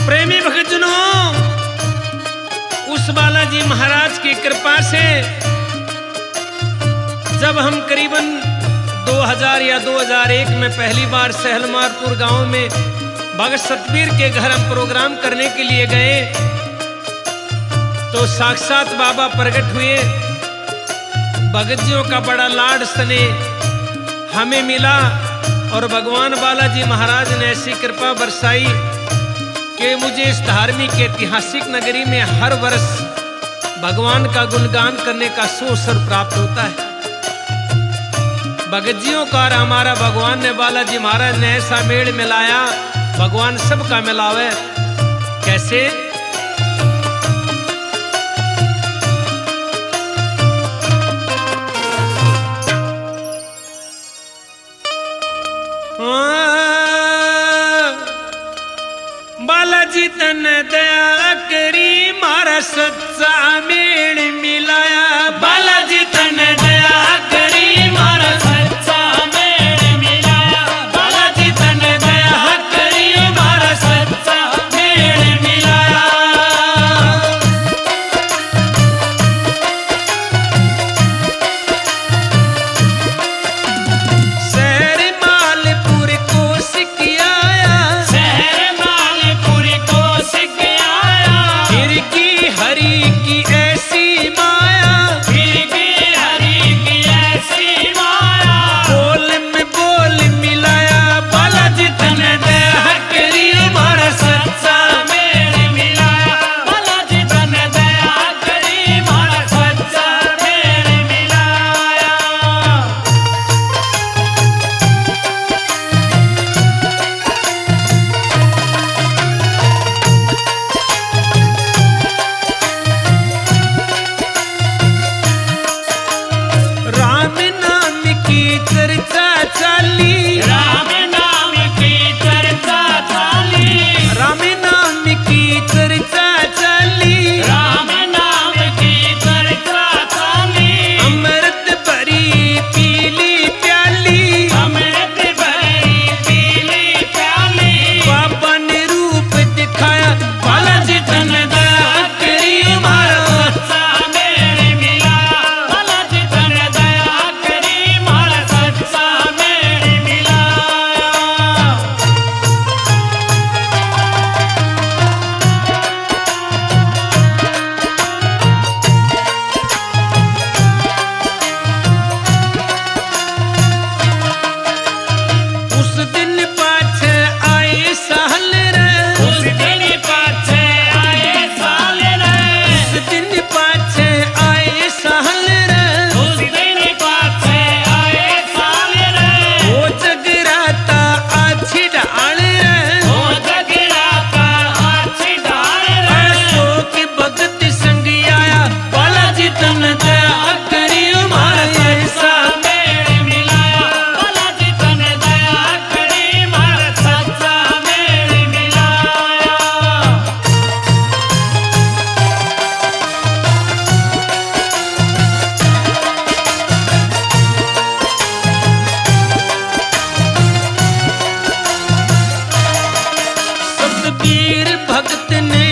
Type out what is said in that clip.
प्रेमी भक्तजनों, उस बालाजी महाराज की कृपा से जब हम करीबन 2000 या 2001 में पहली बार सहलमारपुर गांव में भगत सतबीर के घर हम प्रोग्राम करने के लिए गए तो साक्षात बाबा प्रकट हुए। भगत जियों का बड़ा लाड स्नेह हमें मिला और भगवान बालाजी महाराज ने ऐसी कृपा बरसाई कि मुझे इस धार्मिक ऐतिहासिक नगरी में हर वर्ष भगवान का गुणगान करने का सुअवसर प्राप्त होता है। भगत जियों का और हमारा भगवान ने बालाजी महाराज ने ऐसा मेल मिलाया, भगवान सबका मिलावे। कैसे? बालाजी तन दया करी मारा सच्चा मेल मिलाया। बालाजी तन दया करी मारा सच्चा मेल मिलाया। बालाजी तन दया करी मारा सच्चा मेल मिलाया। शहर मालपुर को सिकियाया, शहर मालपुर को सिकियाया। फिर की हरि की ऐसी माया, फिर की हरि की ऐसी माया। बोल में बोल मिलाया, बालाजी तन दया करी मारा सच्चा मेल मिलाया। बालाजी तन दया करी मारा सच्चा मेल मिलाया। राम नाम की चर्चा चाली, राम नाम की चर्चा चाली। राम नाम की चर्चा चाली, राम नाम की चर्चा चाली। अमृत भरी पीली प्याली, अमृत भरी पीली प्याली। बाबा ने रूप दिखाया, बालाजी तन दया करी मारा सच्चा मेल मिलाया। बालाजी तन दया करी मारा सच्चा मेल मिलाया। उस दिन पाछे आए साल रे, उस दिन पाछे आए साल रे। उस दिन पाछे आए साल रे, उस दिन पाछे आए साल रे। ओ जगराता आछी ढाल रे, ओ जगराता आछी ढाल रे। अशोक भगत संग आया, बालाजी तन दया करी मारा ऐसा मेल मिलाया। बालाजी तन दया करी मारा सच्चा मेल मिलाया। सतबीर भगत ने